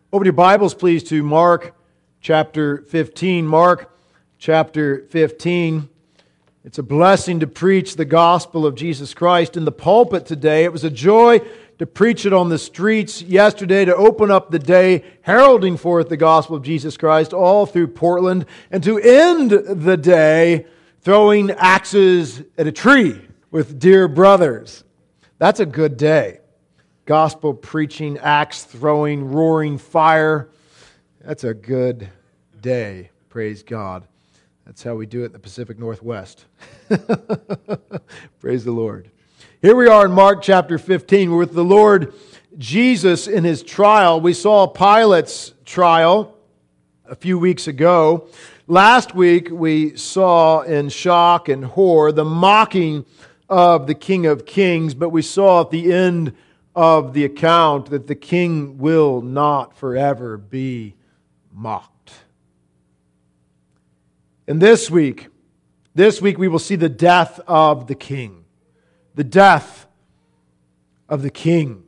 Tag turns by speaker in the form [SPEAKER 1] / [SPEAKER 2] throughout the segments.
[SPEAKER 1] Open your Bibles, please, to Mark chapter 15. Mark chapter 15. It's a blessing to preach the gospel of Jesus Christ in the pulpit today. It was a joy to preach it on the streets yesterday, to open up the day heralding forth the gospel of Jesus Christ all through Portland, and to end the day throwing axes at a tree with dear brothers. That's a good day. Gospel preaching, axe throwing, roaring fire. That's a good day. Praise God. That's how we do it in the Pacific Northwest. Praise the Lord. Here we are in Mark chapter 15. We're with the Lord Jesus in His trial. We saw Pilate's trial a few weeks ago. Last week we saw in shock and horror the mocking of the King of Kings, but we saw at the end of the account that the King will not forever be mocked. And this week we will see the death of the King. The death of the King.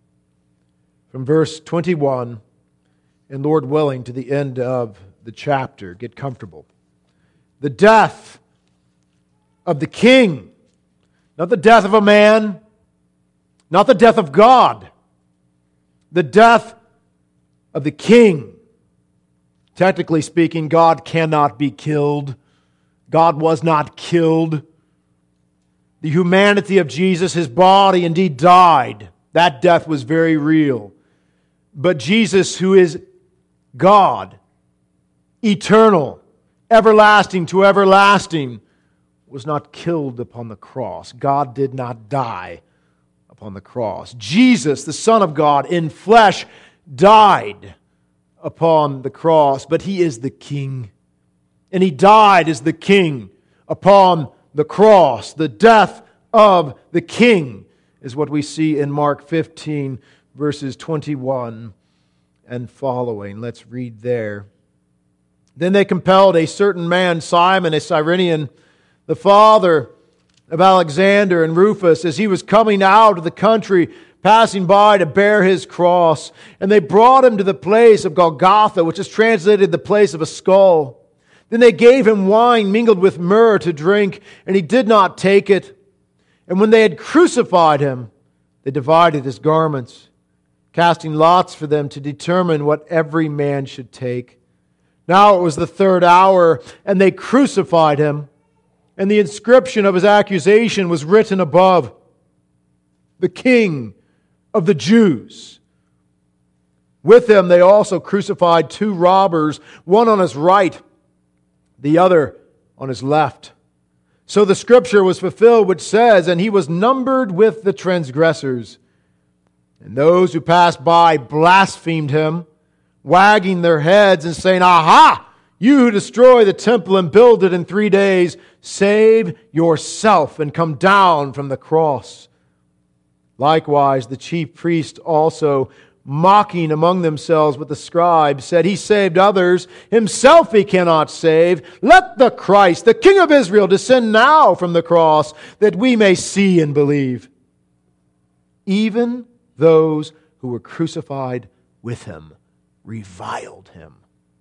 [SPEAKER 1] From verse 21, and Lord willing, to the end of the chapter. Get comfortable. The death of the King. Not the death of a man. Not the death of God. The death of the King. Technically speaking, God cannot be killed. God was not killed. The humanity of Jesus, His body indeed died. That death was very real. But Jesus, who is God, eternal, everlasting to everlasting, was not killed upon the cross. God did not die upon the cross. Jesus, the Son of God, in flesh, died upon the cross, but He is the King. And He died as the King upon the cross. The death of the King is what we see in Mark 15, verses 21 and following. Let's read there. Then they compelled a certain man, Simon, a Cyrenian, the father of Alexander and Rufus, as he was coming out of the country, passing by to bear his cross. And they brought him to the place of Golgotha, which is translated the place of a skull. Then they gave him wine mingled with myrrh to drink, and he did not take it. And when they had crucified him, they divided his garments, casting lots for them to determine what every man should take. Now it was the third hour, and they crucified him. And the inscription of his accusation was written above, "The King of the Jews." With him they also crucified two robbers, one on his right, the other on his left. So the scripture was fulfilled which says, "And he was numbered with the transgressors." And those who passed by blasphemed him, wagging their heads and saying, "Aha! You who destroy the temple and build it in 3 days, save yourself and come down from the cross." Likewise, the chief priests also, mocking among themselves with the scribes, said, "He saved others, himself he cannot save. Let the Christ, the King of Israel, descend now from the cross, that we may see and believe." Even those who were crucified with him reviled him.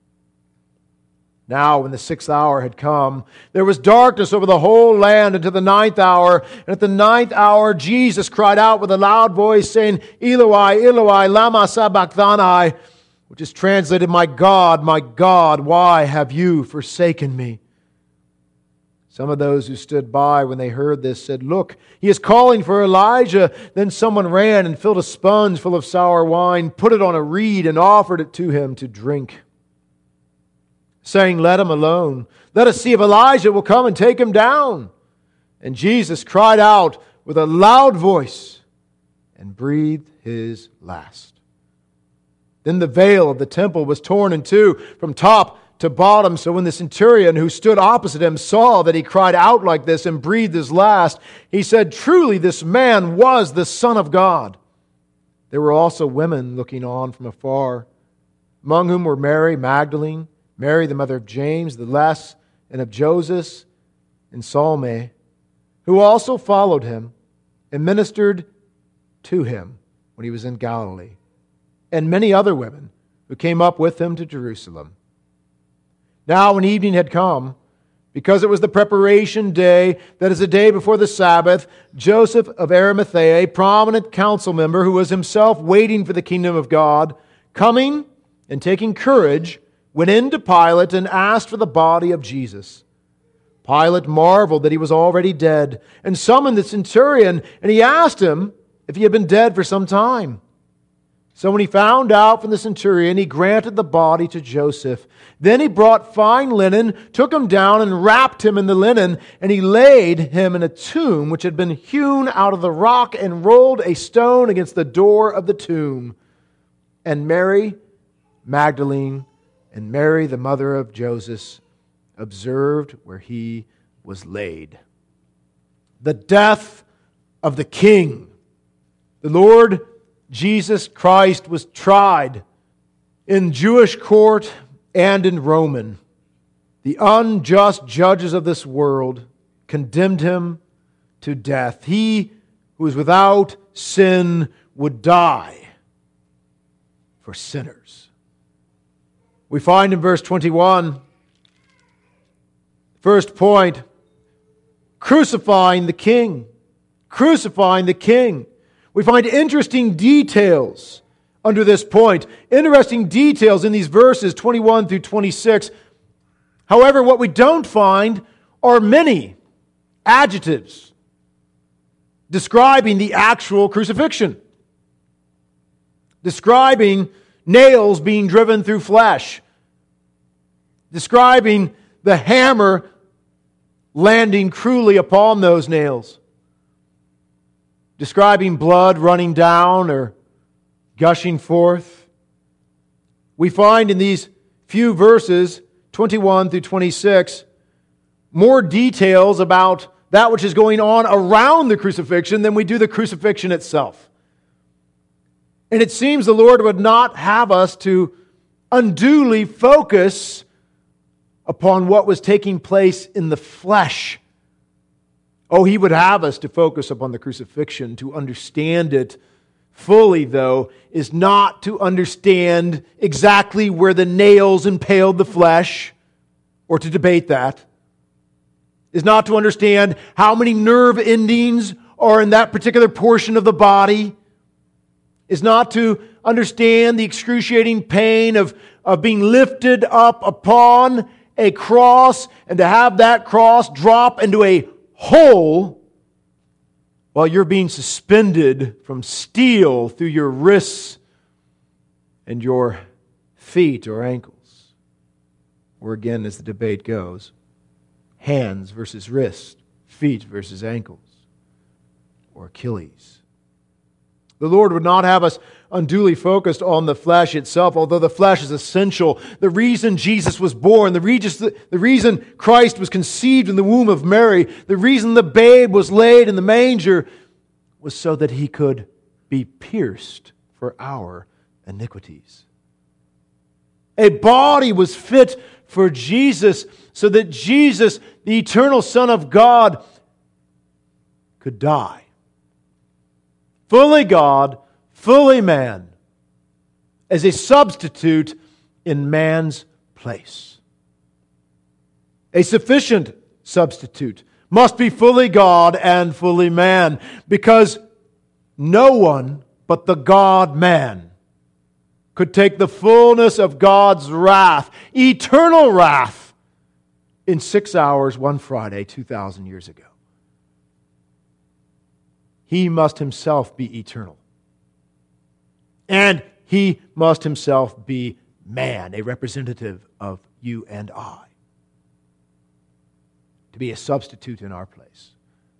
[SPEAKER 1] Now, when the 6th hour had come, there was darkness over the whole land until the 9th hour. And at the 9th hour, Jesus cried out with a loud voice, saying, "Eloi, Eloi, lama sabachthani," which is translated, my God, why have you forsaken me?" Some of those who stood by when they heard this said, "Look, he is calling for Elijah." Then someone ran and filled a sponge full of sour wine, put it on a reed, and offered it to him to drink, saying, "Let him alone. Let us see if Elijah will come and take him down." And Jesus cried out with a loud voice and breathed his last. Then the veil of the temple was torn in two from top to bottom. So when the centurion who stood opposite him saw that he cried out like this and breathed his last, he said, "Truly this man was the Son of God." There were also women looking on from afar, among whom were Mary Magdalene, Mary, the mother of James the Less, and of Joseph, and Salome, who also followed him and ministered to him when he was in Galilee, and many other women who came up with him to Jerusalem. Now when evening had come, because it was the preparation day, that is the day before the Sabbath, Joseph of Arimathea, a prominent council member who was himself waiting for the kingdom of God, coming and taking courage, went in to Pilate and asked for the body of Jesus. Pilate marveled that he was already dead, and summoned the centurion, and he asked him if he had been dead for some time. So when he found out from the centurion, he granted the body to Joseph. Then he brought fine linen, took him down and wrapped him in the linen, and he laid him in a tomb which had been hewn out of the rock, and rolled a stone against the door of the tomb. And Mary Magdalene and Mary, the mother of Joseph, observed where he was laid. The death of the King. The Lord Jesus Christ was tried in Jewish court and in Roman. The unjust judges of this world condemned him to death. He who is without sin would die for sinners. We find in verse 21, first point, crucifying the King. Crucifying the King. We find interesting details under this point. Interesting details in these verses 21 through 26. However, what we don't find are many adjectives describing the actual crucifixion. Describing nails being driven through flesh. Describing the hammer landing cruelly upon those nails. Describing blood running down or gushing forth. We find in these few verses, 21 through 26, more details about that which is going on around the crucifixion than we do the crucifixion itself. And it seems the Lord would not have us to unduly focus upon what was taking place in the flesh. Oh, He would have us to focus upon the crucifixion. To understand it fully, though, is not to understand exactly where the nails impaled the flesh, or to debate that. Is not to understand how many nerve endings are in that particular portion of the body. Is not to understand the excruciating pain of being lifted up upon a cross and to have that cross drop into a hole while you're being suspended from steel through your wrists and your feet or ankles. Or again, as the debate goes, hands versus wrists, feet versus ankles, or Achilles. The Lord would not have us unduly focused on the flesh itself, although the flesh is essential. The reason Jesus was born, the reason Christ was conceived in the womb of Mary, the reason the babe was laid in the manger was so that He could be pierced for our iniquities. A body was fit for Jesus so that Jesus, the eternal Son of God, could die. Fully God, fully man, as a substitute in man's place. A sufficient substitute must be fully God and fully man, because no one but the God-man could take the fullness of God's wrath, eternal wrath, in 6 hours, one Friday, 2,000 years ago. He must Himself be eternal. And He must Himself be man, a representative of you and I, to be a substitute in our place.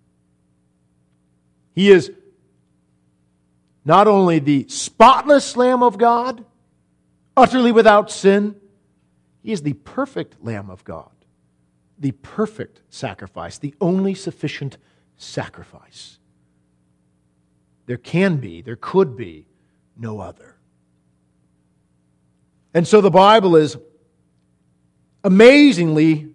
[SPEAKER 1] He is not only the spotless Lamb of God, utterly without sin, He is the perfect Lamb of God, the perfect sacrifice, the only sufficient sacrifice. There could be no other. And so the Bible is amazingly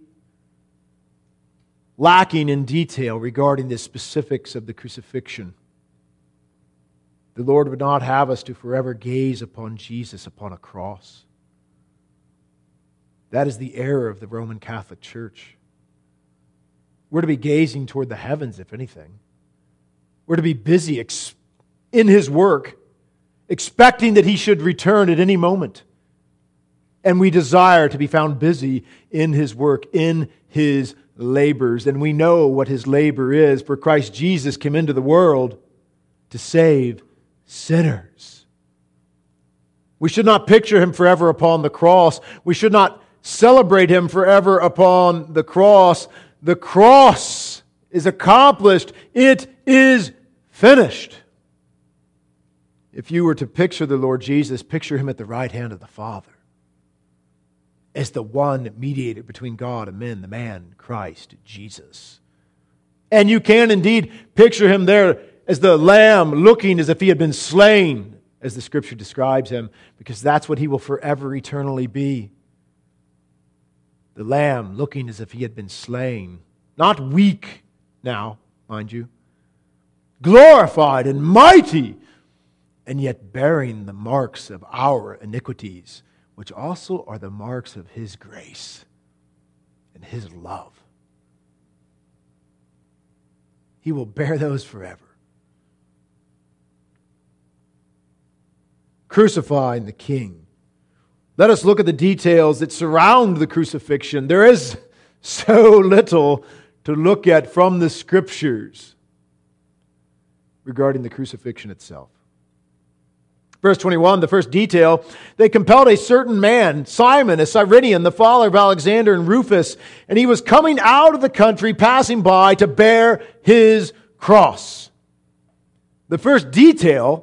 [SPEAKER 1] lacking in detail regarding the specifics of the crucifixion. The Lord would not have us to forever gaze upon Jesus upon a cross. That is the error of the Roman Catholic Church. We're to be gazing toward the heavens, if anything. We're to be busy in His work, expecting that He should return at any moment. And we desire to be found busy in His work, in His labors. And we know what His labor is, for Christ Jesus came into the world to save sinners. We should not picture Him forever upon the cross. We should not celebrate Him forever upon the cross. The cross is accomplished. It is finished. If you were to picture the Lord Jesus, picture Him at the right hand of the Father as the one mediator between God and men, the man Christ Jesus. And you can indeed picture Him there as the Lamb looking as if He had been slain, as the Scripture describes Him, because that's what He will forever eternally be. The Lamb looking as if He had been slain. Not weak now, mind you. Glorified and mighty, and yet bearing the marks of our iniquities, which also are the marks of His grace and His love. He will bear those forever. Crucifying the King. Let us look at the details that surround the crucifixion. There is so little to look at from the Scriptures regarding the crucifixion itself. Verse 21, the first detail, they compelled a certain man, Simon, a Cyrenian, the father of Alexander and Rufus, and he was coming out of the country, passing by, to bear his cross. The first detail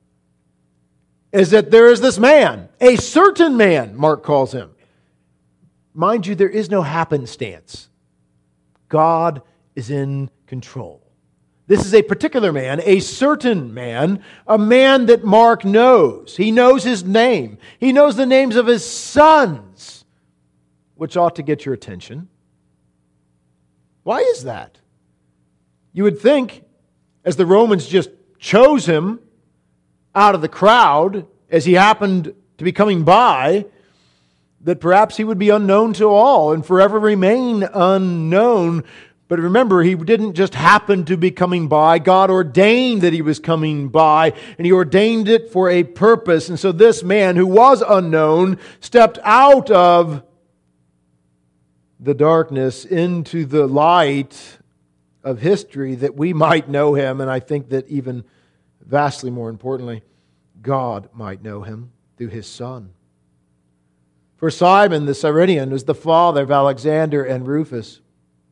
[SPEAKER 1] is that there is this man, a certain man, Mark calls him. Mind you, there is no happenstance. God is in control. This is a particular man, a certain man, a man that Mark knows. He knows his name. He knows the names of his sons, which ought to get your attention. Why is that? You would think, as the Romans just chose him out of the crowd as he happened to be coming by, that perhaps he would be unknown to all and forever remain unknown. But remember, he didn't just happen to be coming by. God ordained that he was coming by, and he ordained it for a purpose. And so this man who was unknown stepped out of the darkness into the light of history that we might know him, and I think that even vastly more importantly, God might know him through his Son. For Simon the Cyrenian was the father of Alexander and Rufus.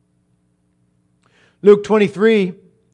[SPEAKER 1] Luke 23,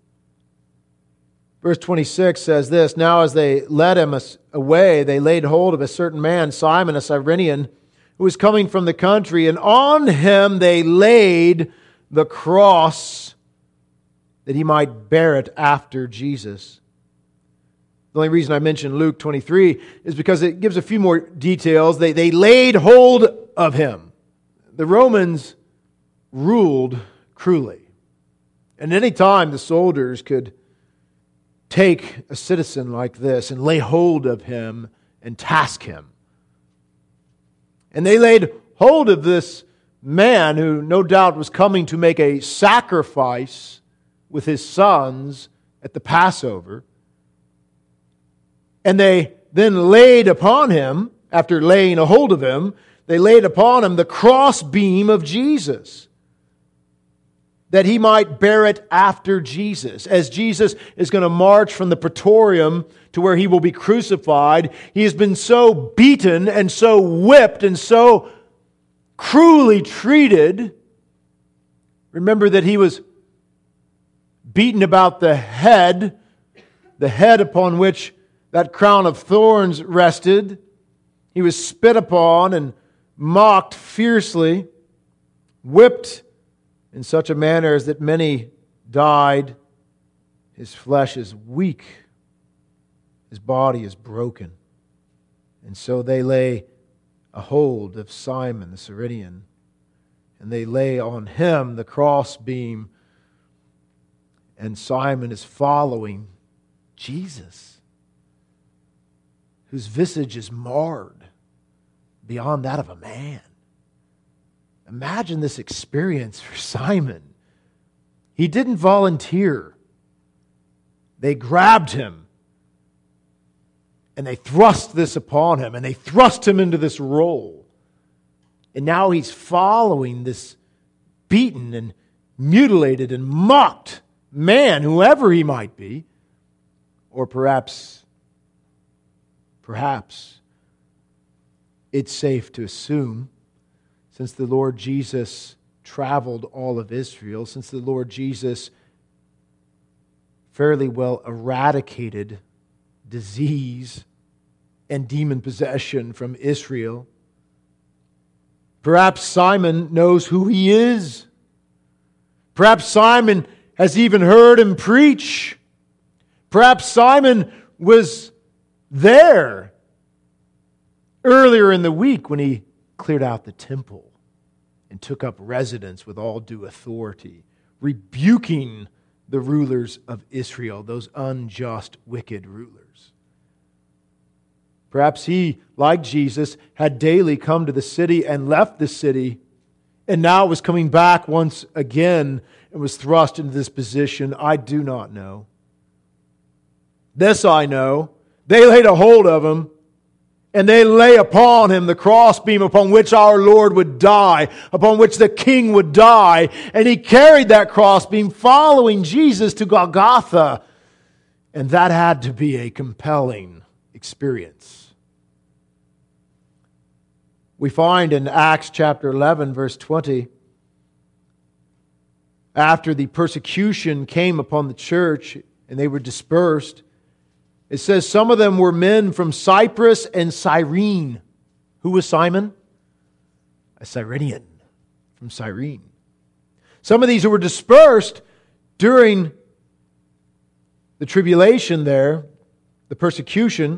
[SPEAKER 1] verse 26 says this, "Now as they led him away, they laid hold of a certain man, Simon a Cyrenian, who was coming from the country, and on him they laid the cross that he might bear it after Jesus." The only reason I mention Luke 23 is because it gives a few more details. They laid hold of him. The Romans ruled cruelly. And any time the soldiers could take a citizen like this and lay hold of him and task him. And they laid hold of this man who no doubt was coming to make a sacrifice with his sons at the Passover. And they then laid upon him, after laying a hold of him, they laid upon him the crossbeam of Jesus, that he might bear it after Jesus. As Jesus is going to march from the praetorium to where he will be crucified, he has been so beaten and so whipped and so cruelly treated. Remember that he was beaten about the head upon which that crown of thorns rested. He was spit upon and mocked fiercely, whipped in such a manner as that many died. His flesh is weak. His body is broken. And so they lay a hold of Simon the Cyrenian, and they lay on him the crossbeam, and Simon is following Jesus, whose visage is marred beyond that of a man. Imagine this experience for Simon. He didn't volunteer. They grabbed him and they thrust this upon him and they thrust him into this role. And now he's following this beaten and mutilated and mocked man, whoever he might be. Or perhaps it's safe to assume, since the Lord Jesus traveled all of Israel, since the Lord Jesus fairly well eradicated disease and demon possession from Israel, perhaps Simon knows who he is. Perhaps Simon has even heard him preach. Perhaps Simon was there earlier in the week when he cleared out the temple and took up residence with all due authority, rebuking the rulers of Israel, those unjust, wicked rulers. Perhaps he, like Jesus, had daily come to the city and left the city, and now was coming back once again and was thrust into this position. I do not know. This I know. They laid a hold of him, and they lay upon him the crossbeam upon which our Lord would die, upon which the King would die. And he carried that crossbeam following Jesus to Golgotha. And that had to be a compelling experience. We find in Acts chapter 11, verse 20, after the persecution came upon the church and they were dispersed, it says some of them were men from Cyprus and Cyrene. Who was Simon? A Cyrenian from Cyrene. Some of these who were dispersed during the tribulation there, the persecution,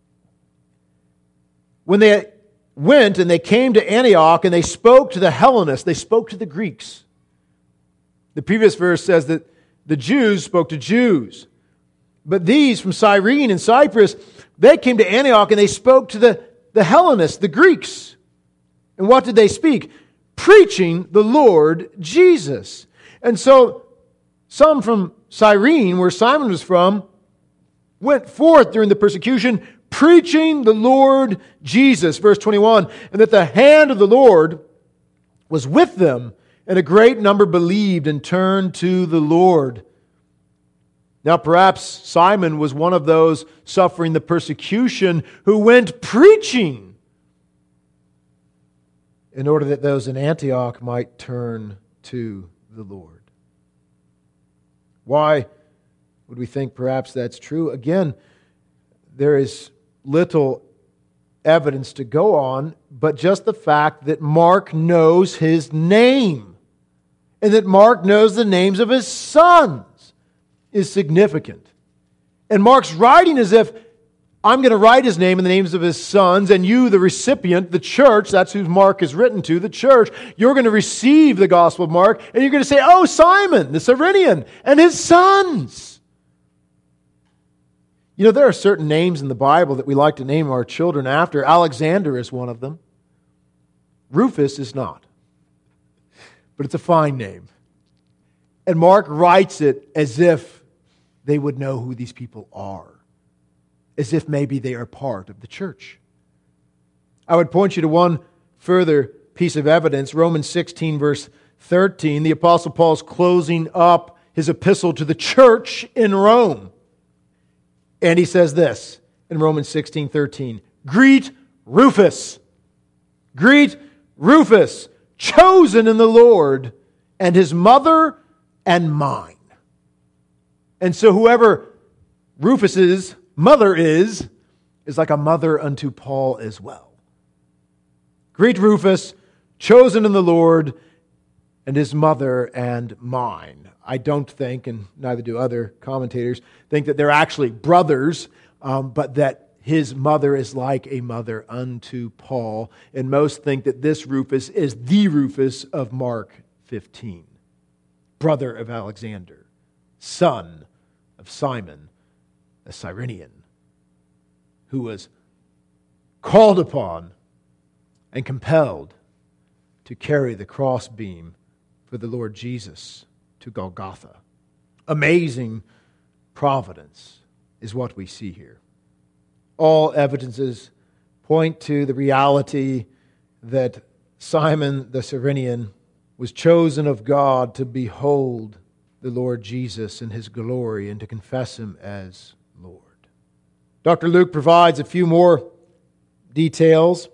[SPEAKER 1] when they went and they came to Antioch and they spoke to the Hellenists, they spoke to the Greeks. The previous verse says that the Jews spoke to Jews. But these from Cyrene and Cyprus, they came to Antioch and they spoke to the Hellenists, the Greeks. And what did they speak? Preaching the Lord Jesus. And so some from Cyrene, where Simon was from, went forth during the persecution, preaching the Lord Jesus. Verse 21, and that the hand of the Lord was with them, and a great number believed and turned to the Lord. Now, perhaps Simon was one of those suffering the persecution who went preaching in order that those in Antioch might turn to the Lord. Why would we think perhaps that's true? Again, there is little evidence to go on, but just the fact that Mark knows his name and that Mark knows the names of his sons is significant. And Mark's writing as if, I'm going to write his name and the names of his sons, and you, the recipient, the church, that's who Mark is written to, the church, you're going to receive the Gospel of Mark, and you're going to say, oh, Simon, the Cyrenian, and his sons. You know, there are certain names in the Bible that we like to name our children after. Alexander is one of them. Rufus is not. But it's a fine name. And Mark writes it as if they would know who these people are, as if maybe they are part of the church. I would point you to one further piece of evidence, Romans 16, verse 13. The Apostle Paul's closing up his epistle to the church in Rome. And he says this in Romans 16:13, greet Rufus. Greet Rufus, chosen in the Lord, and his mother and mine. And so whoever Rufus's mother is like a mother unto Paul as well. Greet Rufus, chosen in the Lord, and his mother and mine. I don't think, and neither do other commentators, think that they're actually brothers, but that his mother is like a mother unto Paul. And most think that this Rufus is the Rufus of Mark 15, brother of Alexander, son of Simon, a Cyrenian, who was called upon and compelled to carry the crossbeam for the Lord Jesus to Golgotha. Amazing providence is what we see here. All evidences point to the reality that Simon the Cyrenian was chosen of God to behold the Lord Jesus in His glory and to confess Him as Lord. Dr. Luke provides a few more details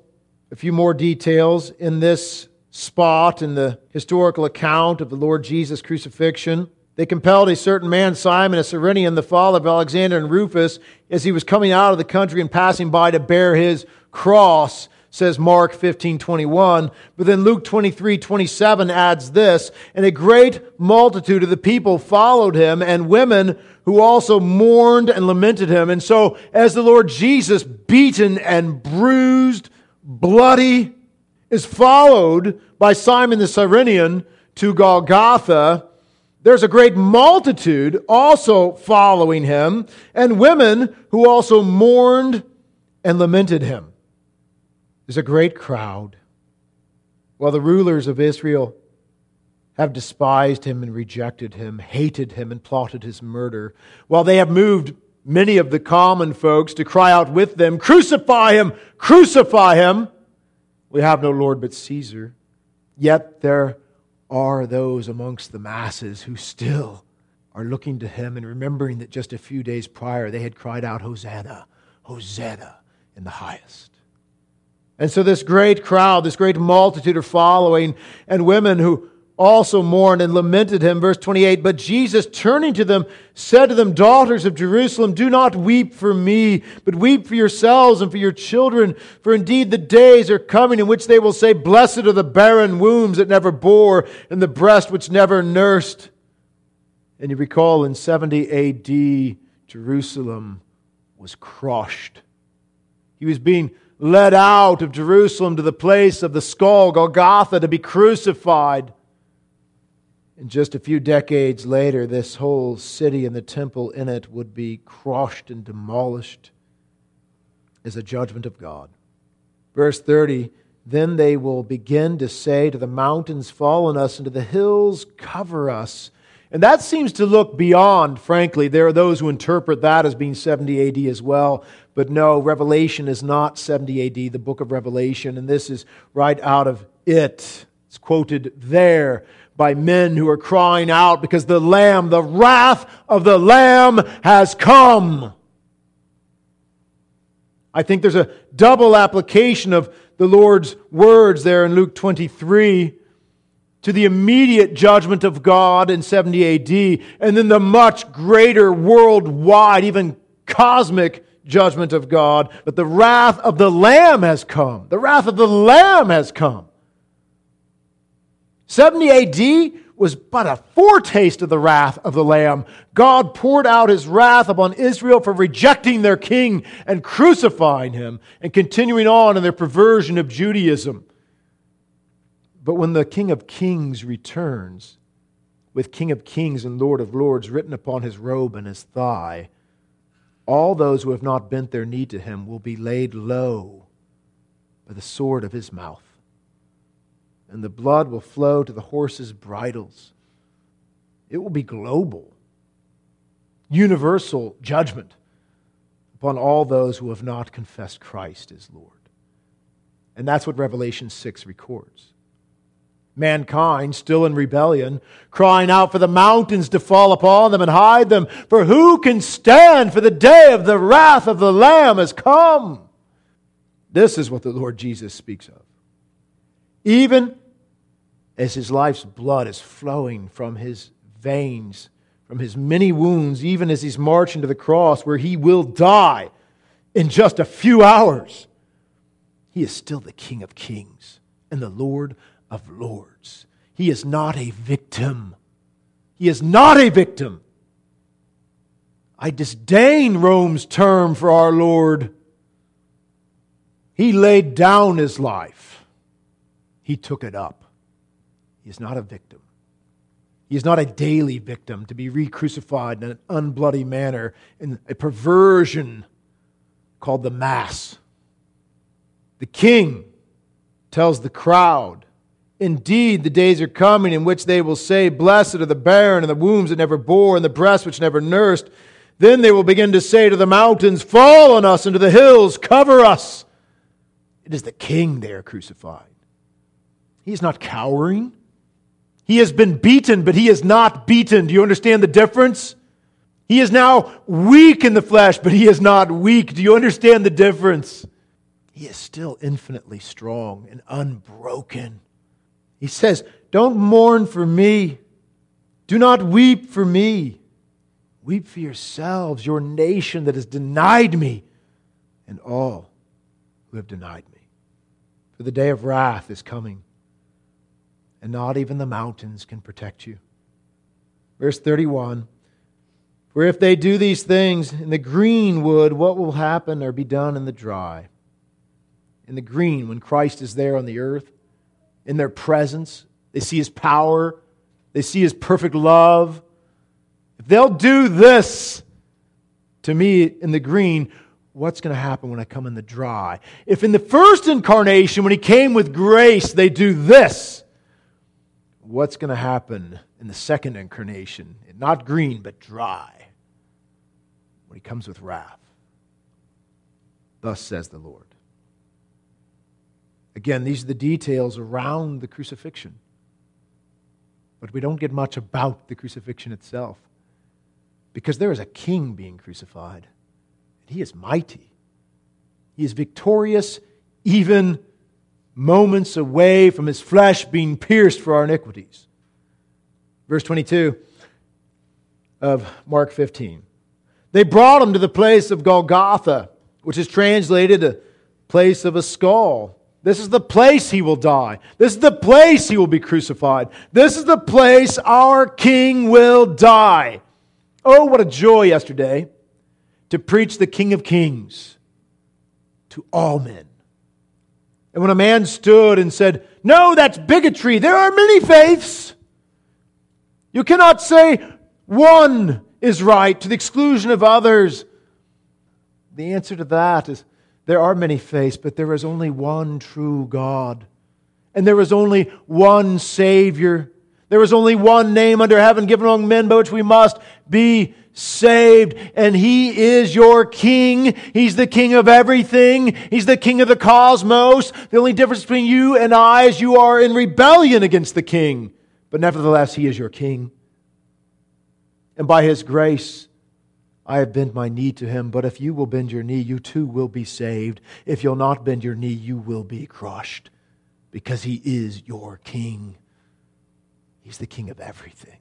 [SPEAKER 1] in this spot in the historical account of the Lord Jesus' crucifixion. They compelled a certain man, Simon, a Cyrenian, the father of Alexander and Rufus, as he was coming out of the country and passing by to bear his cross, says Mark 15:21. But then Luke 23:27 adds this, and a great multitude of the people followed him, and women who also mourned and lamented him. And so, as the Lord Jesus, beaten and bruised, bloody, is followed by Simon the Cyrenian to Golgotha, there's a great multitude also following him, and women who also mourned and lamented him. There's a great crowd. While the rulers of Israel have despised him and rejected him, hated him and plotted his murder, while they have moved many of the common folks to cry out with them, "Crucify him! Crucify him!" We have no Lord but Caesar. Yet there are those amongst the masses who still are looking to him and remembering that just a few days prior they had cried out, "Hosanna, Hosanna in the highest." And so this great crowd, this great multitude are following, and women who also mourned and lamented him. Verse 28, but Jesus, turning to them, said to them, "Daughters of Jerusalem, do not weep for me, but weep for yourselves and for your children. For indeed the days are coming in which they will say, 'Blessed are the barren wombs that never bore, and the breast which never nursed.'" And you recall in 70 AD, Jerusalem was crushed. He was being led out of Jerusalem to the place of the skull, Golgotha, to be crucified. And just a few decades later, this whole city and the temple in it would be crushed and demolished as a judgment of God. Verse 30, then they will begin to say to the mountains, "Fall on us," and to the hills, "Cover us." And that seems to look beyond, frankly. There are those who interpret that as being 70 AD as well. But no, Revelation is not 70 AD, the book of Revelation. And this is right out of it. It's quoted there by men who are crying out because the Lamb, the wrath of the Lamb has come. I think there's a double application of the Lord's words there in Luke 23 to the immediate judgment of God in 70 AD, and then the much greater worldwide, even cosmic judgment of God. But the wrath of the Lamb has come. The wrath of the Lamb has come. 70 AD was but a foretaste of the wrath of the Lamb. God poured out His wrath upon Israel for rejecting their king and crucifying Him and continuing on in their perversion of Judaism. But when the King of Kings returns, with King of Kings and Lord of Lords written upon His robe and His thigh, all those who have not bent their knee to Him will be laid low by the sword of His mouth. And the blood will flow to the horses' bridles. It will be global, universal judgment upon all those who have not confessed Christ as Lord. And that's what Revelation 6 records. Mankind, still in rebellion, crying out for the mountains to fall upon them and hide them. For who can stand? For the day of the wrath of the Lamb has come. This is what the Lord Jesus speaks of. Even as His life's blood is flowing from His veins, from His many wounds, even as He's marching to the cross where He will die in just a few hours, He is still the King of Kings and the Lord of Lords. He is not a victim. He is not a victim. I disdain Rome's term for our Lord. He laid down His life. He took it up. He is not a victim. He is not a daily victim to be re-crucified in an unbloody manner in a perversion called the Mass. The King tells the crowd Indeed, the days are coming in which they will say, Blessed are the barren and the wombs that never bore and the breasts which never nursed. Then they will begin to say to the mountains, Fall on us, and to the hills, cover us. It is the King they are crucifying. He is not cowering. He has been beaten, but he is not beaten. Do you understand the difference? He is now weak in the flesh, but he is not weak. Do you understand the difference? He is still infinitely strong and unbroken. He says, Don't mourn for me. Do not weep for me. Weep for yourselves, your nation that has denied me, and all who have denied me. For the day of wrath is coming, and not even the mountains can protect you. Verse 31, For if they do these things in the green wood, what will happen or be done in the dry? In the green, when Christ is there on the earth, in their presence, they see His power, they see His perfect love. If they'll do this to me in the green, what's going to happen when I come in the dry? If in the first incarnation, when He came with grace, they do this, what's going to happen in the second incarnation? Not green, but dry, when He comes with wrath. Thus says the Lord. Again, these are the details around the crucifixion. But we don't get much about the crucifixion itself. Because there is a king being crucified. And he is mighty. He is victorious, even moments away from his flesh being pierced for our iniquities. Verse 22 of Mark 15. They brought him to the place of Golgotha, which is translated a place of a skull. This is the place he will die. This is the place he will be crucified. This is the place our King will die. Oh, what a joy yesterday to preach the King of Kings to all men. And when a man stood and said, No, that's bigotry. There are many faiths. You cannot say one is right to the exclusion of others. The answer to that is, there are many faiths, but there is only one true God. And there is only one Savior. There is only one name under heaven given among men by which we must be saved. And He is your King. He's the King of everything. He's the King of the cosmos. The only difference between you and I is you are in rebellion against the King. But nevertheless, He is your King. And by His grace, I have bent my knee to Him, but if you will bend your knee, you too will be saved. If you'll not bend your knee, you will be crushed, because He is your King. He's the King of everything.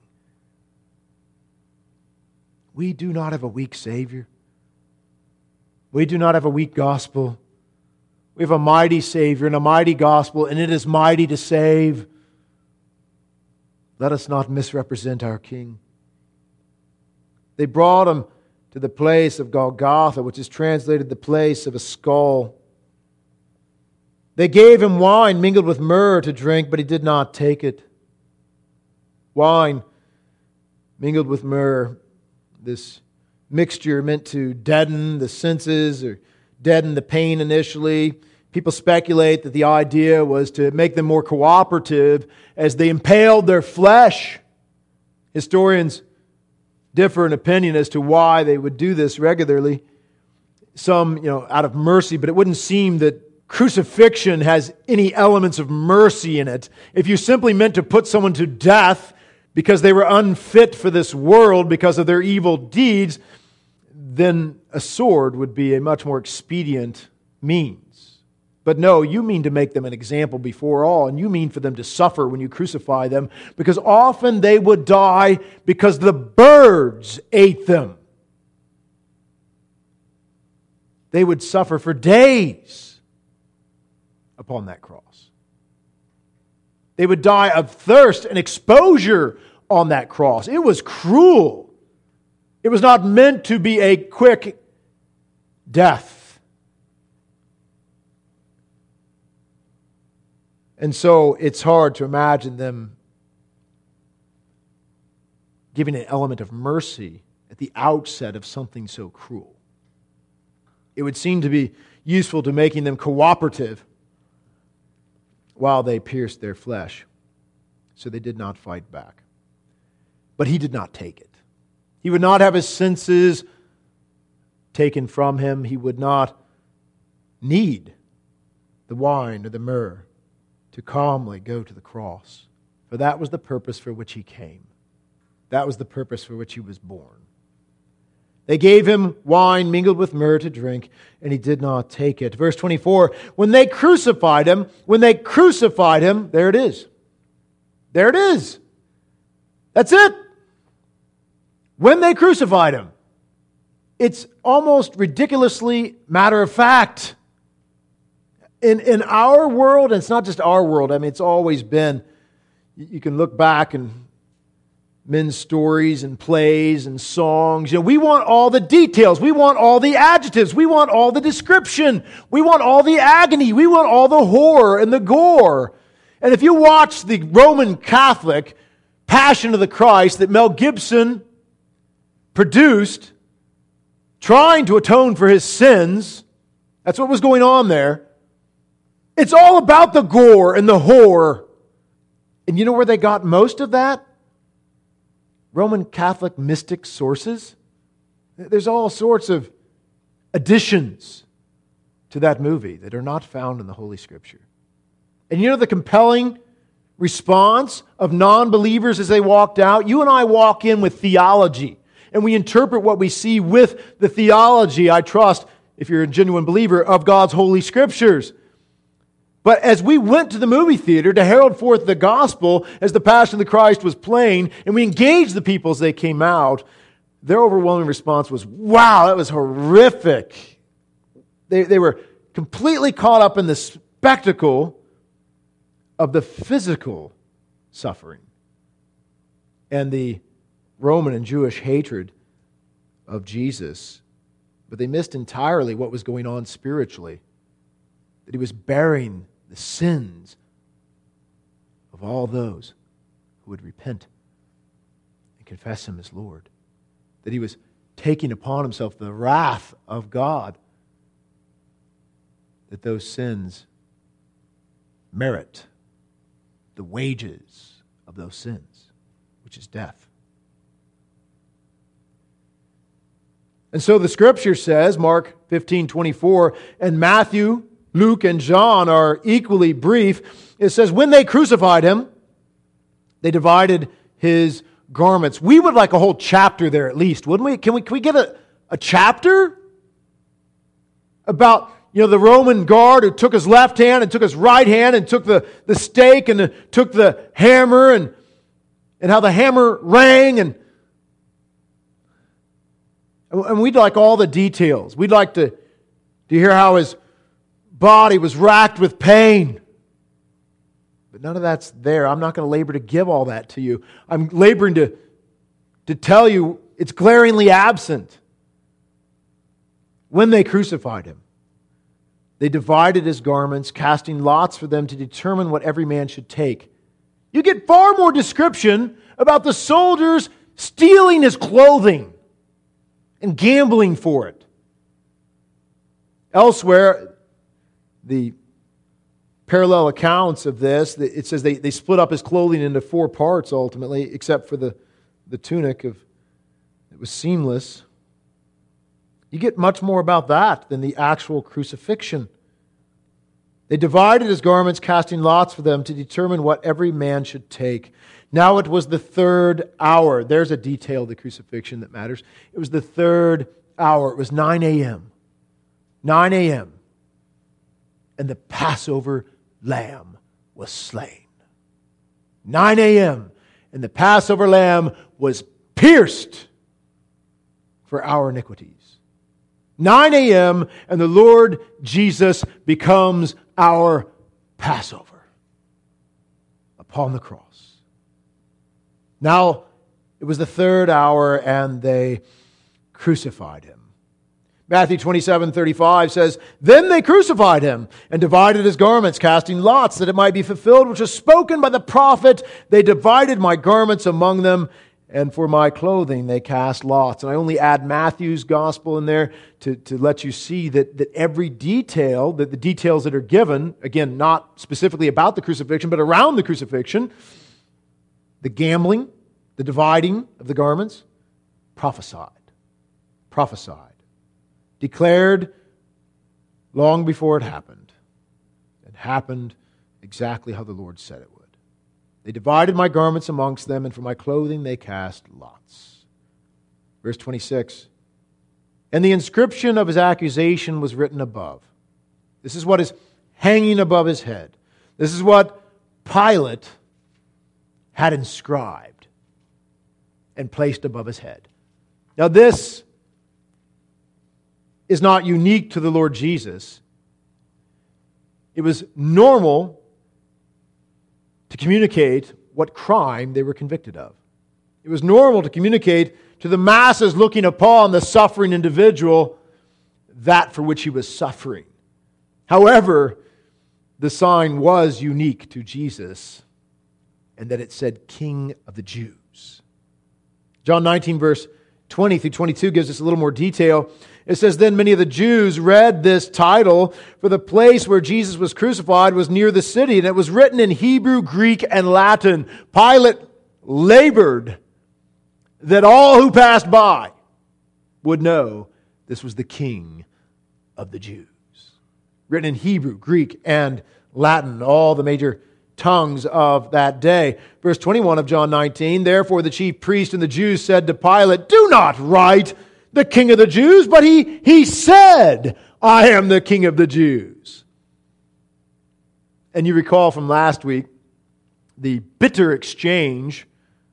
[SPEAKER 1] We do not have a weak Savior. We do not have a weak gospel. We have a mighty Savior and a mighty gospel, and it is mighty to save. Let us not misrepresent our King. They brought Him to the place of Golgotha, which is translated the place of a skull. They gave Him wine mingled with myrrh to drink, but He did not take it. Wine mingled with myrrh, this mixture meant to deaden the senses or deaden the pain initially. People speculate that the idea was to make them more cooperative as they impaled their flesh. Historians differ in opinion as to why they would do this regularly. Some, out of mercy, but it wouldn't seem that crucifixion has any elements of mercy in it. If you simply meant to put someone to death because they were unfit for this world because of their evil deeds, then a sword would be a much more expedient means. But no, you mean to make them an example before all, and you mean for them to suffer when you crucify them, because often they would die because the birds ate them. They would suffer for days upon that cross. They would die of thirst and exposure on that cross. It was cruel. It was not meant to be a quick death. And so it's hard to imagine them giving an element of mercy at the outset of something so cruel. It would seem to be useful to making them cooperative while they pierced their flesh. so they did not fight back. But he did not take it. He would not have his senses taken from him. He would not need the wine or the myrrh to calmly go to the cross. For that was the purpose for which he came. That was the purpose for which he was born. They gave him wine mingled with myrrh to drink, and he did not take it. Verse 24, when they crucified him, there it is. There it is. That's it. When they crucified him. It's almost ridiculously matter of fact. In our world, and it's not just our world, I mean, it's always been, you can look back and men's stories and plays and songs. We want all the details. We want all the adjectives. We want all the description. We want all the agony. We want all the horror and the gore. And if you watch the Roman Catholic Passion of the Christ that Mel Gibson produced, trying to atone for his sins, that's what was going on there. It's all about the gore and the horror. And you know where they got most of that? Roman Catholic mystic sources. There's all sorts of additions to that movie that are not found in the Holy Scripture. And you know the compelling response of non-believers as they walked out? You and I walk in with theology, and we interpret what we see with the theology, I trust, if you're a genuine believer, of God's Holy Scriptures. But as we went to the movie theater to herald forth the gospel as the Passion of the Christ was playing, and we engaged the people as they came out, their overwhelming response was, wow, that was horrific. They were completely caught up in the spectacle of the physical suffering and the Roman and Jewish hatred of Jesus. But they missed entirely what was going on spiritually. That he was bearing the sins of all those who would repent and confess him as Lord. That he was taking upon himself the wrath of God. That those sins merit the wages of those sins, which is death. And so the Scripture says, Mark 15:24, and Matthew, Luke, and John are equally brief. It says, when they crucified him, they divided his garments. We would like a whole chapter there at least, wouldn't we? Can we get a chapter about the Roman guard who took his left hand and took his right hand and took the stake and took the hammer and how the hammer rang and we'd like all the details. We'd like to hear how his body was racked with pain. But none of that's there. I'm not going to labor to give all that to you. I'm laboring to tell you it's glaringly absent. When they crucified him, they divided his garments, casting lots for them to determine what every man should take. You get far more description about the soldiers stealing his clothing and gambling for it. Elsewhere, the parallel accounts of this, it says they split up his clothing into 4 parts ultimately, except for the tunic it was seamless. You get much more about that than the actual crucifixion. They divided his garments, casting lots for them to determine what every man should take. Now it was the 3rd hour. There's a detail of the crucifixion that matters. It was the 3rd hour. It was 9 a.m. 9 a.m. And the Passover lamb was slain. 9 a.m. And the Passover lamb was pierced for our iniquities. 9 a.m. and the Lord Jesus becomes our Passover upon the cross. Now, it was the 3rd hour and they crucified him. Matthew 27:35 says, then they crucified him and divided his garments, casting lots that it might be fulfilled, which was spoken by the prophet. They divided my garments among them, and for my clothing they cast lots. And I only add Matthew's gospel in there to let you see that every detail, that the details that are given, again, not specifically about the crucifixion, but around the crucifixion, the gambling, the dividing of the garments, prophesied. Declared long before it happened. It happened exactly how the Lord said it would. They divided my garments amongst them, and for my clothing they cast lots. Verse 26. And the inscription of his accusation was written above. This is what is hanging above his head. This is what Pilate had inscribed and placed above his head. Now this is not unique to the Lord Jesus. It was normal to communicate what crime they were convicted of. It was normal to communicate to the masses looking upon the suffering individual that for which he was suffering. However, the sign was unique to Jesus, and that it said King of the Jews. John 19, verse 20 through 22 gives us a little more detail. It says, Then many of the Jews read this title, for the place where Jesus was crucified was near the city, and it was written in Hebrew, Greek, and Latin. Pilate labored that all who passed by would know this was the King of the Jews. Written in Hebrew, Greek, and Latin, all the major tongues of that day. Verse 21 of John 19, Therefore the chief priest and the Jews said to Pilate, Do not write the King of the Jews, but he said, I am the King of the Jews. And you recall from last week the bitter exchange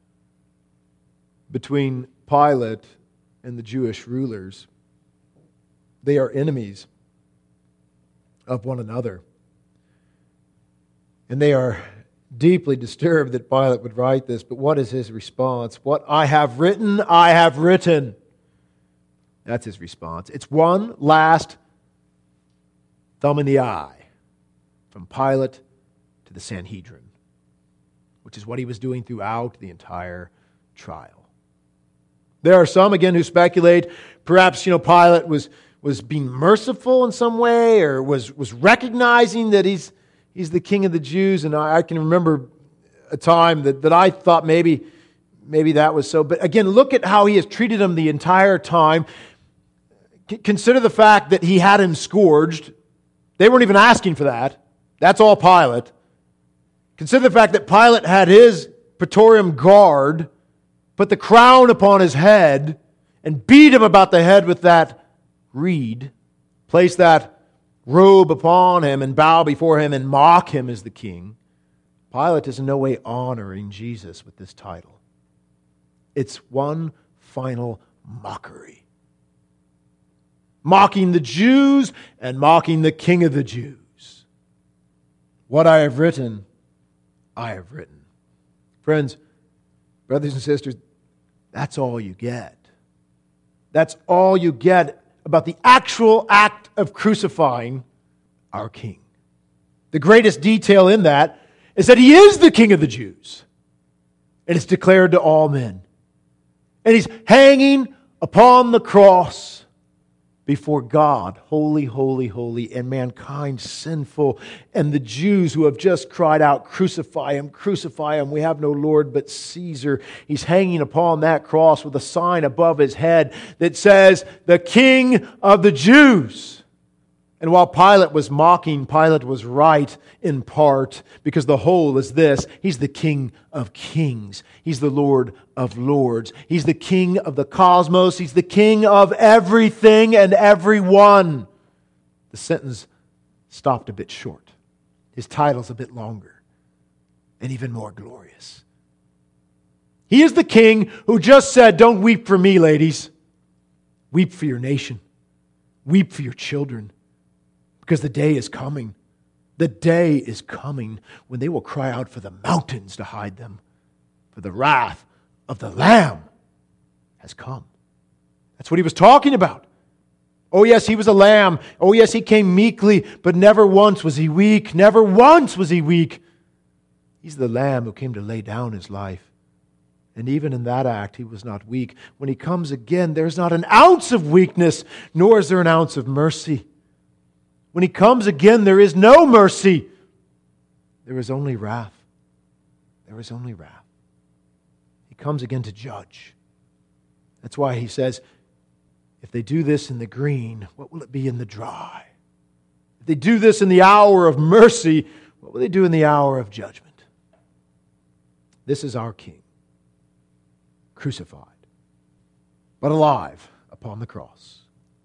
[SPEAKER 1] between Pilate and the Jewish rulers. They are enemies of one another. And they are deeply disturbed that Pilate would write this. But what is his response? What I have written, I have written. That's his response. It's one last thumb in the eye from Pilate to the Sanhedrin, which is what he was doing throughout the entire trial. There are some, again, who speculate perhaps, Pilate was being merciful in some way, or was recognizing that he's the King of the Jews. And I can remember a time that I thought maybe that was so. But again, look at how he has treated him the entire time. Consider the fact that he had him scourged. They weren't even asking for that. That's all Pilate. Consider the fact that Pilate had his Praetorian guard put the crown upon his head and beat him about the head with that reed, place that robe upon him and bow before him and mock him as the king. Pilate is in no way honoring Jesus with this title. It's one final mockery. Mocking the Jews and mocking the King of the Jews. What I have written, I have written. Friends, brothers and sisters, that's all you get. That's all you get about the actual act of crucifying our King. The greatest detail in that is that He is the King of the Jews. And it's declared to all men. And He's hanging upon the cross before God, holy, holy, holy, and mankind sinful, and the Jews who have just cried out, crucify Him, we have no Lord but Caesar. He's hanging upon that cross with a sign above His head that says, the King of the Jews. And while Pilate was mocking, Pilate was right in part, because the whole is this: He's the King of kings. He's the Lord of lords. He's the King of the cosmos. He's the King of everything and everyone. The sentence stopped a bit short. His title's a bit longer and even more glorious. He is the King who just said, don't weep for me, ladies. Weep for your nation. Weep for your children. Because the day is coming. The day is coming when they will cry out for the mountains to hide them. For the wrath of the Lamb has come. That's what He was talking about. Oh yes, He was a lamb. Oh yes, He came meekly, but never once was He weak. Never once was He weak. He's the Lamb who came to lay down His life. And even in that act, He was not weak. When He comes again, there's not an ounce of weakness, nor is there an ounce of mercy. When He comes again, there is no mercy. There is only wrath. There is only wrath. comes again to judge. That's why he says, if they do this in the green, what will it be in the dry? If they do this in the hour of mercy, what will they do in the hour of judgment? This is our King, crucified, but alive upon the cross.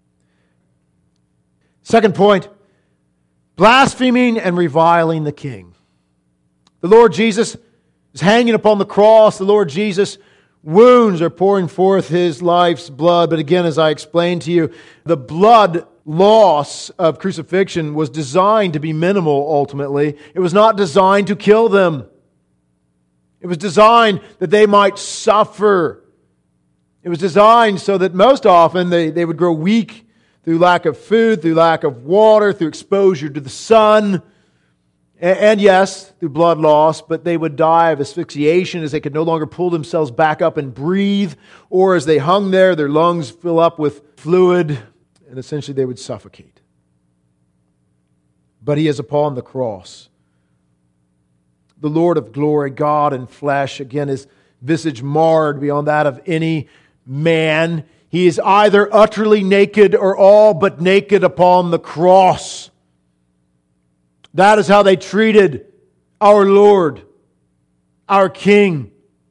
[SPEAKER 1] Second point, blaspheming and reviling the King. The Lord Jesus is hanging upon the cross. The Lord Jesus' wounds are pouring forth His life's blood. But again, as I explained to you, the blood loss of crucifixion was designed to be minimal ultimately. It was not designed to kill them. It was designed that they might suffer. It was designed so that most often they would grow weak through lack of food, through lack of water, through exposure to the sun, and yes, through blood loss, but they would die of asphyxiation as they could no longer pull themselves back up and breathe, or as they hung there, their lungs fill up with fluid, and essentially they would suffocate. But He is upon the cross. The Lord of glory, God in flesh, again, His visage marred beyond that of any man. He is either utterly naked or all but naked upon the cross. That is how they treated our Lord, our King.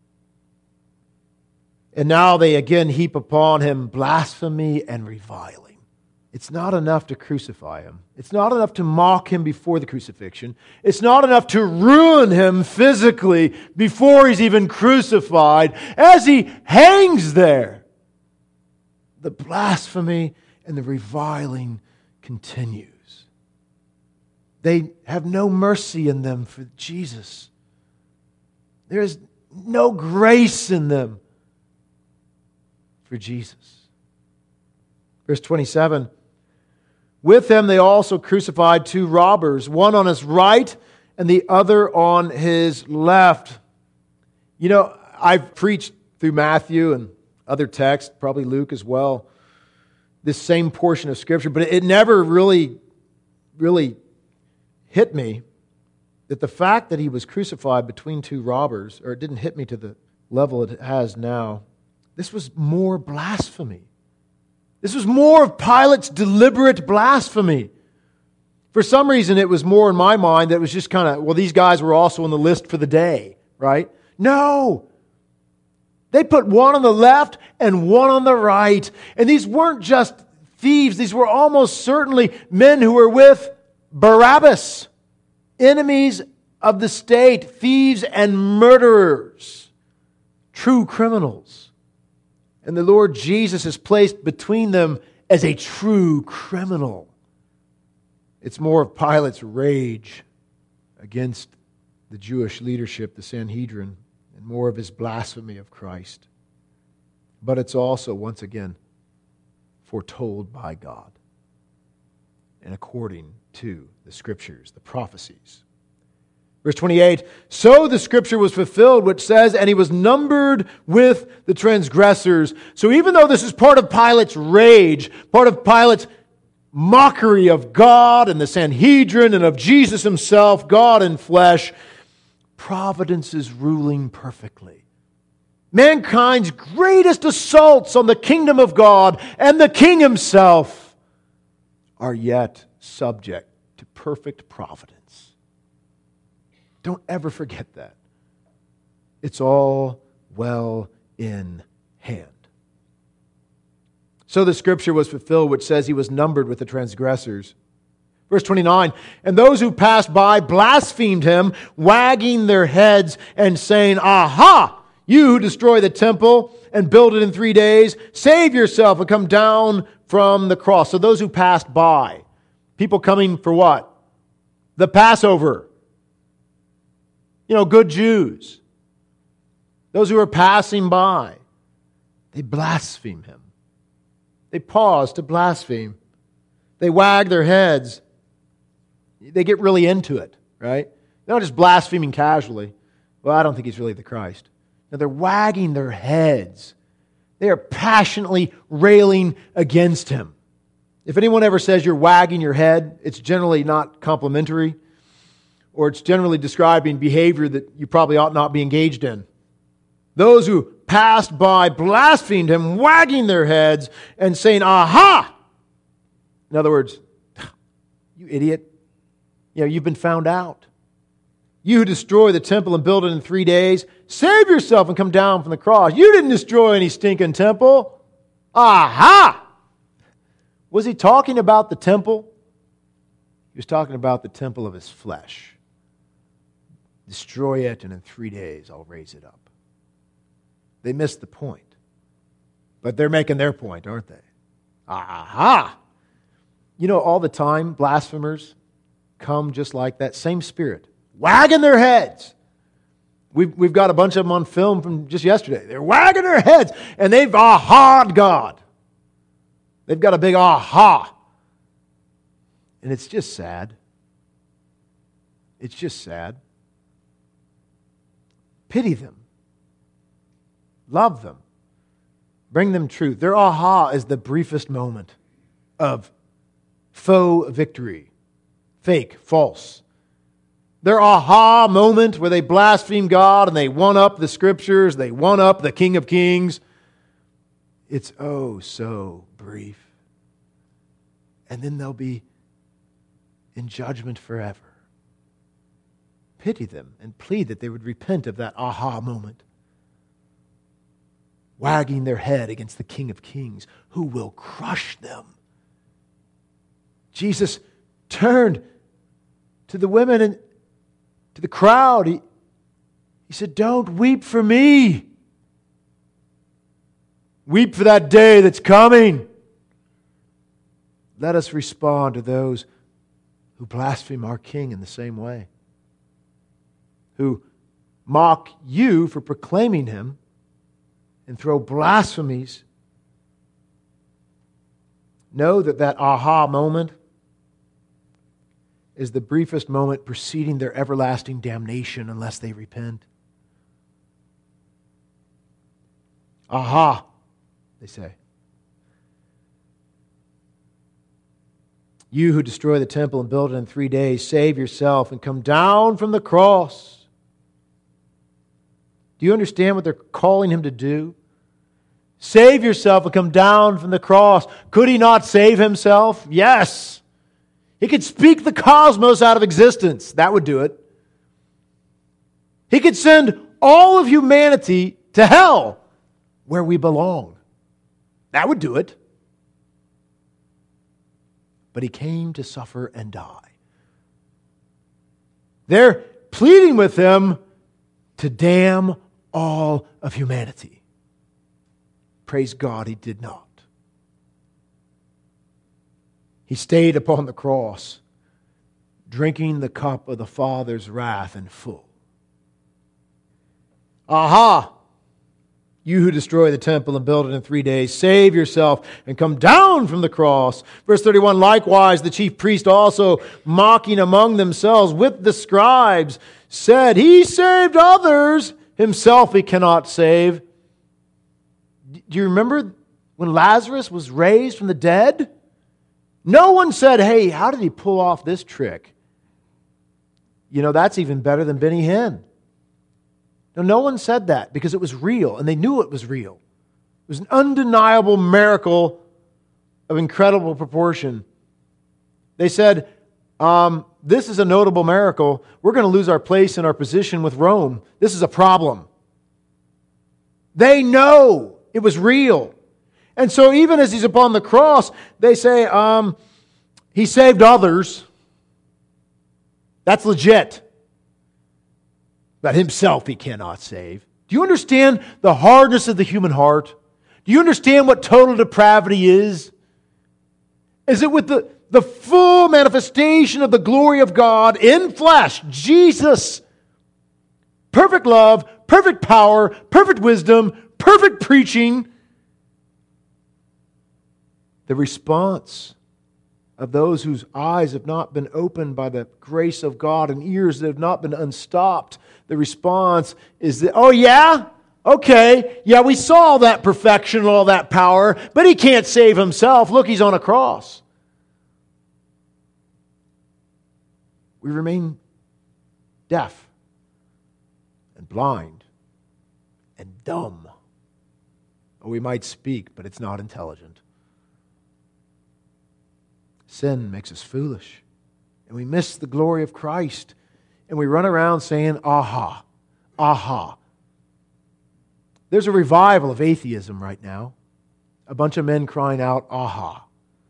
[SPEAKER 1] And now they again heap upon Him blasphemy and reviling. It's not enough to crucify Him. It's not enough to mock Him before the crucifixion. It's not enough to ruin Him physically before He's even crucified. As He hangs there, the blasphemy and the reviling continues. They have no mercy in them for Jesus. There is no grace in them for Jesus. Verse 27, with Him they also crucified two robbers, one on His right and the other on His left. You know, I've preached through Matthew and other texts, probably Luke as well, this same portion of Scripture, but it never really hit me that the fact that He was crucified between two robbers, or it didn't hit me to the level it has now, this was more blasphemy. This was more of Pilate's deliberate blasphemy. For some reason, it was more in my mind that it was just kind of, well, these guys were also on the list for the day, right? No! They put one on the left and one on the right. And these weren't just thieves. These were almost certainly men who were with Barabbas, enemies of the state, thieves and murderers, true criminals. And the Lord Jesus is placed between them as a true criminal. It's more of Pilate's rage against the Jewish leadership, the Sanhedrin, and more of his blasphemy of Christ. But it's also, once again, foretold by God and according to the Scriptures, the prophecies. Verse 28, so the Scripture was fulfilled, which says, and He was numbered with the transgressors. So even though this is part of Pilate's rage, part of Pilate's mockery of God and the Sanhedrin and of Jesus Himself, God in flesh, providence is ruling perfectly. Mankind's greatest assaults on the kingdom of God and the King Himself are yet subject to perfect providence. Don't ever forget that. It's all well in hand. So the Scripture was fulfilled, which says He was numbered with the transgressors. Verse 29, and those who passed by blasphemed Him, wagging their heads and saying, aha! You who destroy the temple and build it in 3 days, save yourself and come down from the cross. So those who passed by, people coming for what? The Passover. You know, good Jews. Those who are passing by, they blaspheme Him. They pause to blaspheme. They wag their heads. They get really into it, right? They're not just blaspheming casually. Well, I don't think He's really the Christ. Now, they're wagging their heads. They are passionately railing against Him. If anyone ever says you're wagging your head, it's generally not complimentary, or it's generally describing behavior that you probably ought not be engaged in. Those who passed by blasphemed him, wagging their heads and saying, "Aha!" In other words, "You idiot. You've been found out. You who destroy the temple and build it in 3 days, save yourself and come down from the cross. You didn't destroy any stinking temple." Aha! Was he talking about the temple? He was talking about the temple of his flesh. Destroy it, and in 3 days I'll raise it up. They missed the point. But they're making their point, aren't they? Aha! All the time, blasphemers come just like that same spirit, wagging their heads. We've got a bunch of them on film from just yesterday. They're wagging their heads, and they've aha'd God. They've got a big aha. And it's just sad. It's just sad. Pity them. Love them. Bring them truth. Their aha is the briefest moment of faux victory. Fake, false. Their aha moment where they blaspheme God and they one-up the Scriptures, they one-up the King of Kings. It's oh so brief. And then they'll be in judgment forever. Pity them and plead that they would repent of that aha moment. Wagging their head against the King of Kings, who will crush them. Jesus turned to the women and to the crowd. He said, "Don't weep for me. Weep for that day that's coming." Let us respond to those who blaspheme our King in the same way, who mock you for proclaiming Him and throw blasphemies. Know that aha moment is the briefest moment preceding their everlasting damnation unless they repent. Aha, they say. You who destroy the temple and build it in 3 days, save yourself and come down from the cross. Do you understand what they're calling him to do? Save yourself and come down from the cross. Could he not save himself? Yes. He could speak the cosmos out of existence. That would do it. He could send all of humanity to hell, where we belong. That would do it. But he came to suffer and die. They're pleading with him to damn all of humanity. Praise God, he did not. He stayed upon the cross, drinking the cup of the Father's wrath in full. Aha! You who destroy the temple and build it in 3 days, save yourself and come down from the cross. Verse 31, likewise the chief priest also, mocking among themselves with the scribes, said, He saved others, himself he cannot save. Do you remember when Lazarus was raised from the dead? No one said, hey, how did he pull off this trick? That's even better than Benny Hinn. No one said that because it was real, and they knew it was real. It was an undeniable miracle of incredible proportion. They said, this is a notable miracle. We're going to lose our place and our position with Rome. This is a problem. They know it was real. And so even as he's upon the cross, they say, he saved others. That's legit. But himself he cannot save. Do you understand the hardness of the human heart? Do you understand what total depravity is? Is it with the full manifestation of the glory of God in flesh, Jesus, perfect love, perfect power, perfect wisdom, perfect preaching, the response of those whose eyes have not been opened by the grace of God and ears that have not been unstopped, the response is that, oh yeah? Okay, yeah, we saw all that perfection and all that power, but he can't save himself. Look, he's on a cross. We remain deaf and blind and dumb. Or we might speak, but it's not intelligent. Sin makes us foolish. And we miss the glory of Christ. And we run around saying, aha, aha. There's a revival of atheism right now. A bunch of men crying out, aha.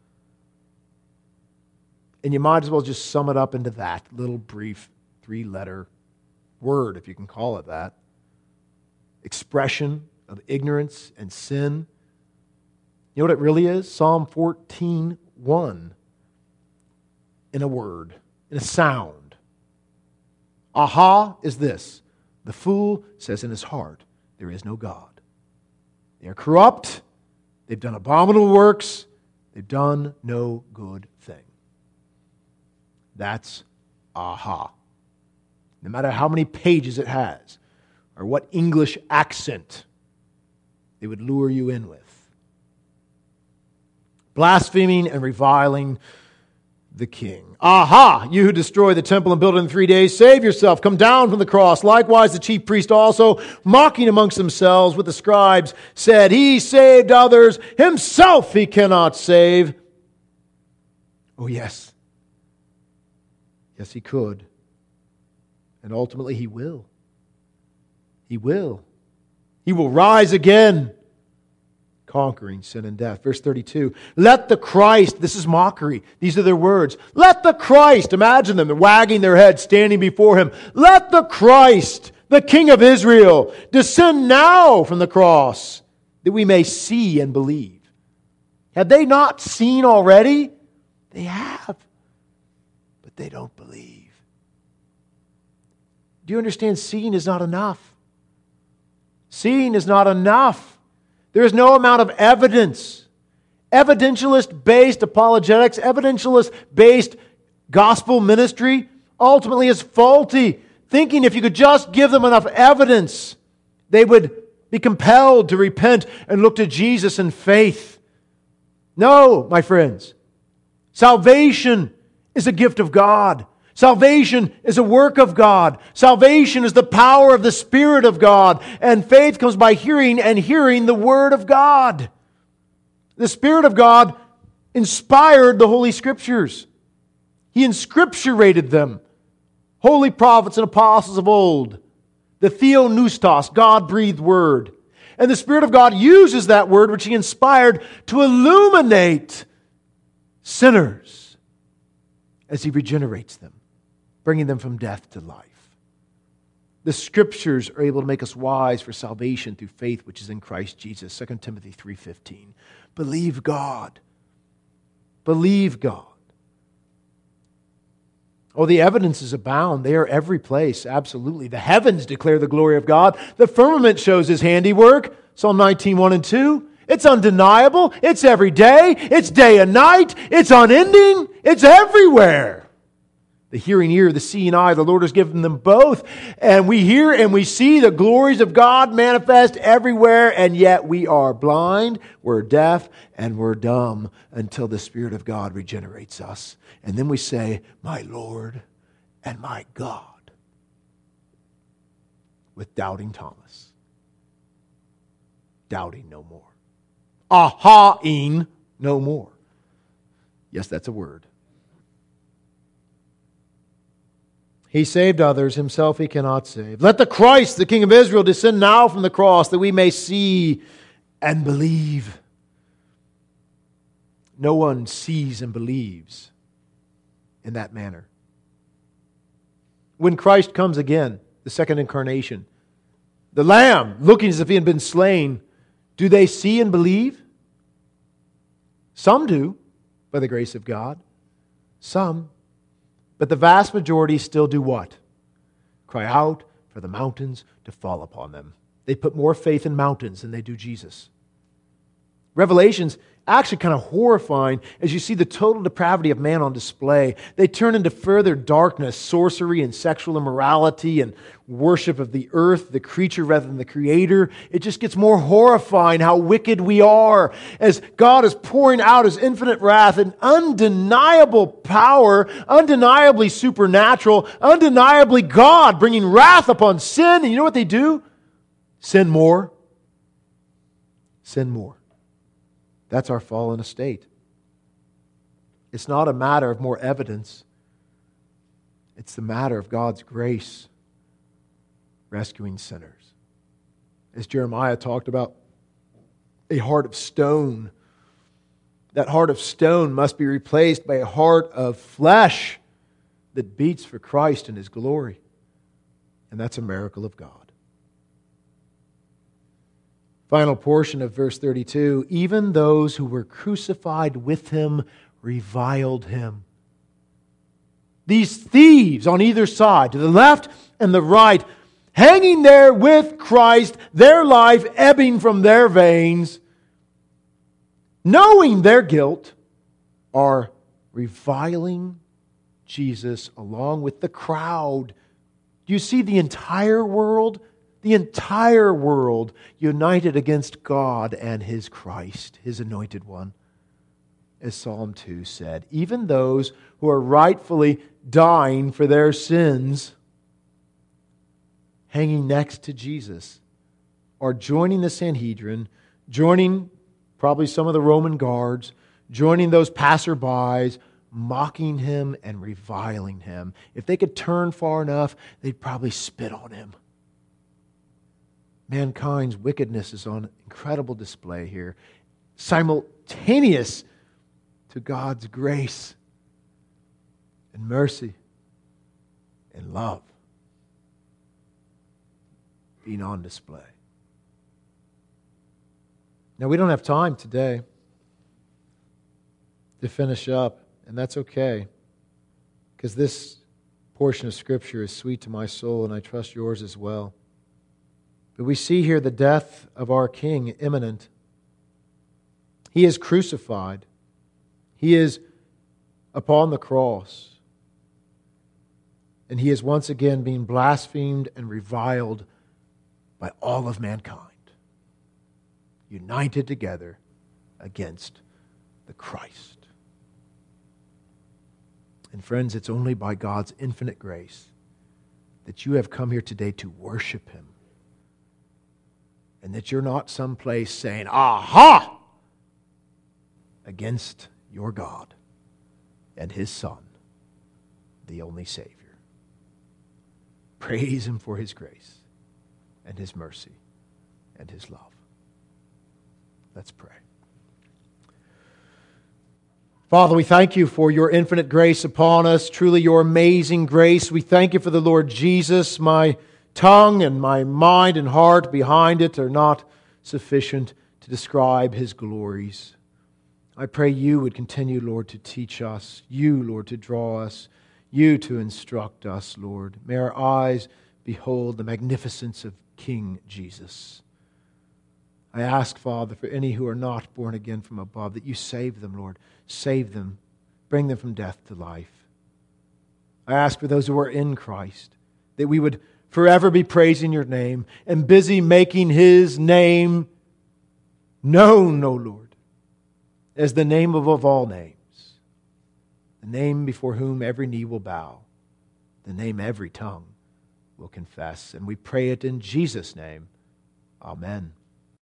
[SPEAKER 1] And you might as well just sum it up into that little brief 3-letter word, if you can call it that. Expression of ignorance and sin. You know what it really is? Psalm 14:1. In a word, in a sound. Aha is this: the fool says in his heart, there is no God. They are corrupt. They've done abominable works. They've done no good thing. That's aha. No matter how many pages it has, or what English accent they would lure you in with. Blaspheming and reviling the King. Aha! You who destroy the temple and build it in 3 days, save yourself, come down from the cross. Likewise the chief priest also, mocking amongst themselves with the scribes, said, he saved others, himself he cannot save. Oh yes. Yes, he could. And ultimately he will. He will. He will rise again, conquering sin and death. Verse 32, let the Christ, this is mockery, these are their words. Let the Christ, imagine them, they're wagging their heads, standing before him. Let the Christ, the King of Israel, descend now from the cross, that we may see and believe. Have they not seen already? They have, but they don't believe. Do you understand? Seeing is not enough. Seeing is not enough. There is no amount of evidence. Evidentialist-based apologetics, evidentialist-based gospel ministry ultimately is faulty. Thinking if you could just give them enough evidence, they would be compelled to repent and look to Jesus in faith. No, my friends. Salvation is a gift of God. Salvation is a work of God. Salvation is the power of the Spirit of God. And faith comes by hearing, and hearing the Word of God. The Spirit of God inspired the Holy Scriptures. He inscripturated them. Holy prophets and apostles of old. The Theopneustos, God-breathed Word. And the Spirit of God uses that Word which He inspired to illuminate sinners as He regenerates them, bringing them from death to life. The Scriptures are able to make us wise for salvation through faith which is in Christ Jesus. 2 Timothy 3:15. Believe God. Believe God. Oh, the evidences abound. They are every place, absolutely. The heavens declare the glory of God. The firmament shows His handiwork. Psalm 19:1 and 2. It's undeniable. It's every day. It's day and night. It's unending. It's everywhere. The hearing ear, the seeing eye, the Lord has given them both. And we hear and we see the glories of God manifest everywhere, and yet we are blind, we're deaf, and we're dumb until the Spirit of God regenerates us. And then we say, my Lord and my God, with doubting Thomas. Doubting no more. Aha-ing no more. Yes, that's a word. He saved others, himself he cannot save. Let the Christ, the King of Israel, descend now from the cross that we may see and believe. No one sees and believes in that manner. When Christ comes again, the second incarnation, the Lamb, looking as if he had been slain, do they see and believe? Some do, by the grace of God. Some. But the vast majority still do what? Cry out for the mountains to fall upon them. They put more faith in mountains than they do Jesus. Revelation's actually kind of horrifying as you see the total depravity of man on display. They turn into further darkness, sorcery and sexual immorality and worship of the earth, the creature rather than the Creator. It just gets more horrifying how wicked we are as God is pouring out His infinite wrath and undeniable power, undeniably supernatural, undeniably God bringing wrath upon sin. And you know what they do? Sin more. Sin more. That's our fallen estate. It's not a matter of more evidence. It's the matter of God's grace rescuing sinners. As Jeremiah talked about, a heart of stone. That heart of stone must be replaced by a heart of flesh that beats for Christ and His glory. And that's a miracle of God. Final portion of verse 32, even those who were crucified with Him reviled Him. These thieves on either side, to the left and the right, hanging there with Christ, their life ebbing from their veins, knowing their guilt, are reviling Jesus along with the crowd. Do you see the entire world? The entire world united against God and His Christ, His anointed one. As Psalm 2 said, even those who are rightfully dying for their sins, hanging next to Jesus, are joining the Sanhedrin, joining probably some of the Roman guards, joining those passerbys, mocking Him and reviling Him. If they could turn far enough, they'd probably spit on Him. Mankind's wickedness is on incredible display here, simultaneous to God's grace and mercy and love being on display. Now, we don't have time today to finish up, and that's okay, because this portion of Scripture is sweet to my soul, and I trust yours as well. But we see here the death of our King imminent. He is crucified. He is upon the cross. And He is once again being blasphemed and reviled by all of mankind, united together against the Christ. And friends, it's only by God's infinite grace that you have come here today to worship Him. And that you're not someplace saying, aha, against your God and His Son, the only Savior. Praise Him for His grace and His mercy and His love. Let's pray. Father, we thank You for Your infinite grace upon us, truly Your amazing grace. We thank You for the Lord Jesus. My tongue and my mind and heart behind it are not sufficient to describe His glories. I pray You would continue, Lord, to teach us, You, Lord, to draw us, You to instruct us, Lord. May our eyes behold the magnificence of King Jesus. I ask, Father, for any who are not born again from above, that You save them, Lord. Save them. Bring them from death to life. I ask for those who are in Christ, that we would forever be praising Your name and busy making His name known, O Lord, as the name above all names, the name before whom every knee will bow, the name every tongue will confess. And we pray it in Jesus' name. Amen.